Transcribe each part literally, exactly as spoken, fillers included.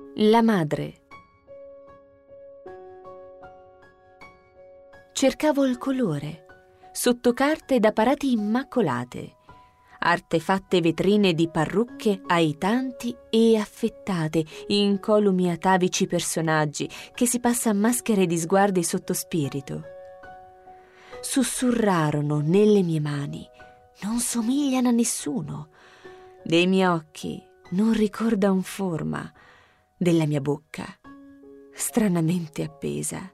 La madre. Cercavo il colore sotto carte da parati immacolate, artefatte vetrine di parrucche aitanti e affettate, incolumi atavici personaggi che si passa a maschere di sguardi sotto spirito. Sussurrarono nelle mie mani: non somigliano a nessuno. Dei miei occhi non ricordan forma, della mia bocca stranamente appesa.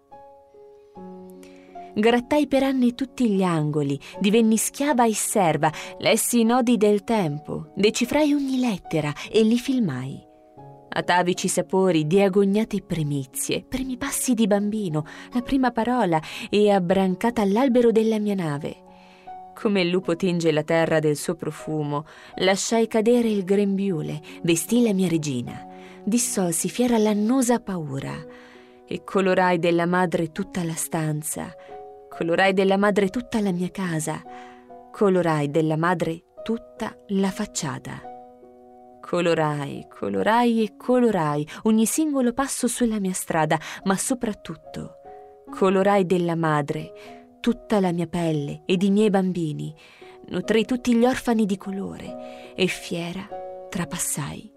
Grattai per anni tutti gli angoli, divenni schiava e serva, lessi i nodi del tempo, decifrai ogni lettera e li filmai. Atavici sapori di agognate primizie, primi passi di bambino, la prima parola e abbrancata all'albero della mia nave. Come il lupo tinge la terra del suo profumo, lasciai cadere il grembiule, vestii la mia regina, dissolsi fiera l'annosa paura e colorai della madre tutta la stanza, colorai della madre tutta la mia casa, colorai della madre tutta la facciata. Colorai, colorai e colorai ogni singolo passo sulla mia strada, ma soprattutto colorai della madre tutta la mia pelle ed i miei bambini, nutrii tutti gli orfani di colore e fiera trapassai